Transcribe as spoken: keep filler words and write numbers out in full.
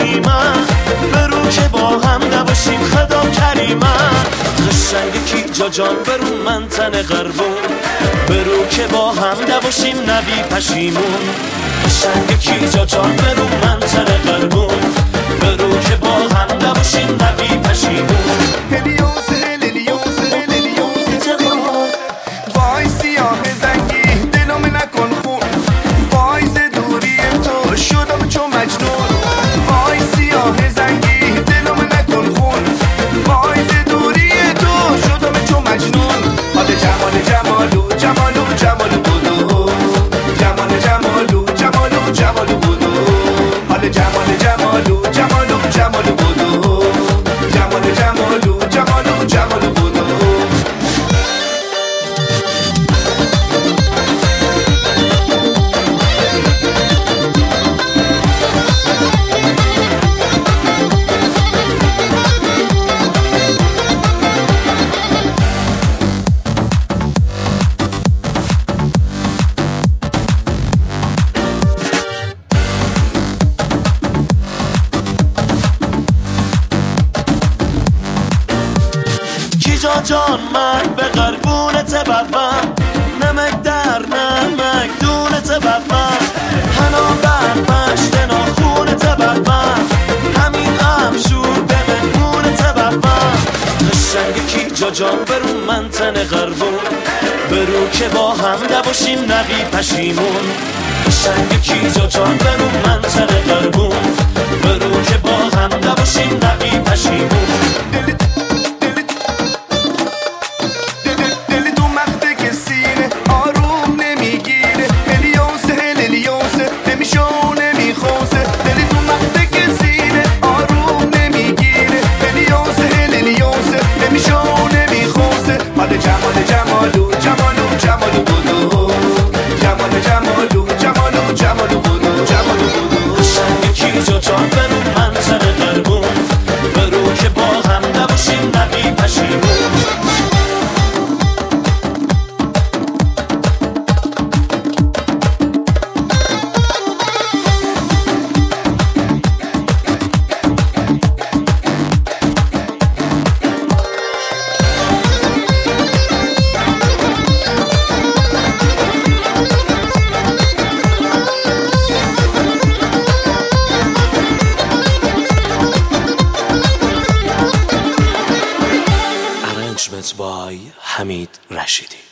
نمیمن، برو که با هم نباشیم خدا کریمن. قشنگ کی جا جان برو من تن قربون، برو که با هم نباشیم نبی پشیمون. قشنگ کی جا جان برو من تن قربون، برو که با هم نباشیم نبی پشیمون. جا جان من به قربونت بروم، نمک در نمک دونت بروم، حنا بر مشت ناخونت بروم، همین ابشور به مهمونت بروم. قشنگ کی جا جان برو من تن قربون، برو که با هم نباشیم نبی پشیمون. قشنگ کی جا جان برو من تن قربون، برو که با هم نباشیم نبی پشیمون. by Hamid Rashidi.